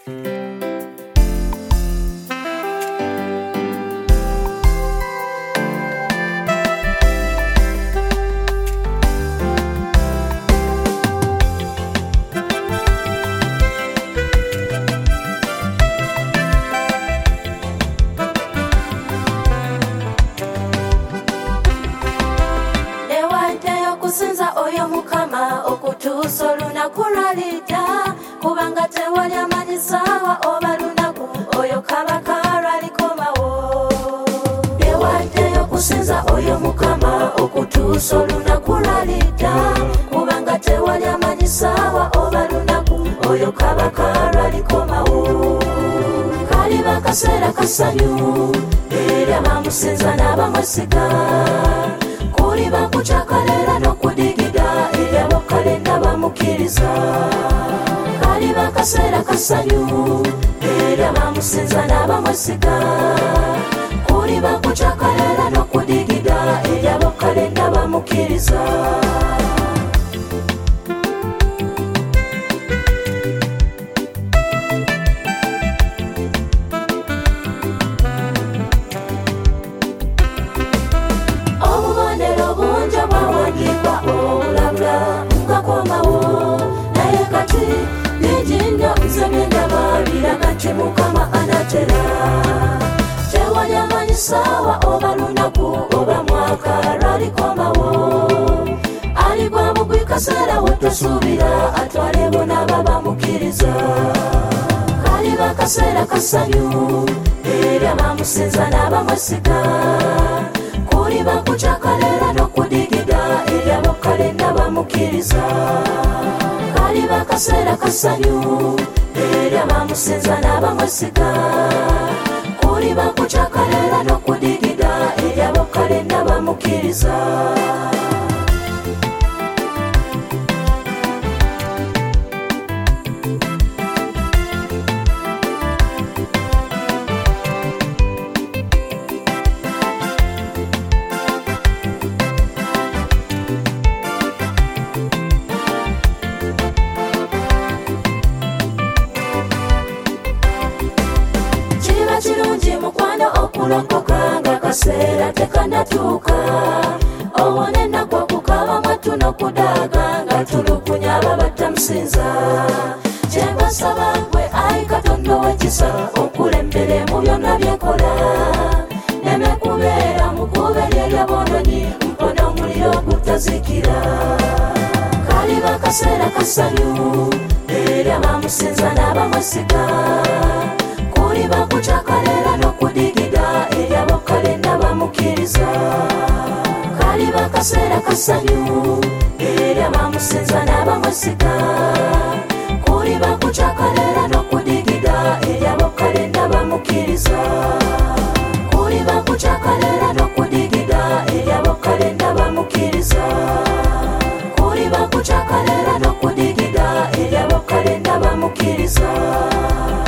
Kusinza oyo mukama okutuusa olunaku lwalidda kubanga tewali amanyi ssaawa oba lunaku oyo kabaka lwalikomawo. Newaddeyo kusinza oyo mukama okutuusa olunaku lwalidda kubanga tewali amanyi ssaawa oba lunaku oyo kabaka lwalikomawo. Kaliba kaseera kasanyu eri abamusinza n'abamwesiga, kuliba kucakalera n'okudigida eri abakale n'abamukiriza. Kaliba kaseera kasanyu eri abamusinza n'abamwesiga, kuliba kucakalera n'okudigida eri abakale n'abamukiriza. Naye kati bijinyo nzebindaba biraga nti mukama anatera. Tewali amanyi ssaawa oba lunaku oba mwaka lwalikomawo. Aligwa mugwi kaseera wotosuubira atwale bona babamukiriza. Kaliba kaseera kasanyu eri abamusinza n'abamwesiga, kuliba kucakalera n'okudigida eri abakale n'abamukiriza. Kaliba kaseera kasanyu eri abamusinza n'abamwesiga, kuliba kucakalera n'okudigida eri abakale n'abamukiriza. Kirungi mukwano okulokoka nga kaseera tekanatuuka, owone ennaku okukaba mwattu n'okudaaga nga tulukunya ababatamusinza. Kyembasaba gwe ayi Katonda ow'ekisa okulembere mu byonna byekola, neme kubeera mu kkubo ery'aboonoonyi mpona omuliro ogutazikira. Kaliba kaseera kasanyu eri abamusinza n'abamwesiga, kuliba kucakalera n'okudigida eri abakale n'abamukiriza. Kaliba kaseera kasanyu eri abamusinza n'abamwesiga, kuliba kucakalera n'okudigida eri abakale n'abamukiriza. Kuliba kucakalera n'okudigida eri abakale n'abamukiriza. Kuliba kucakalera n'okudigida eri abakale n'abamukiriza.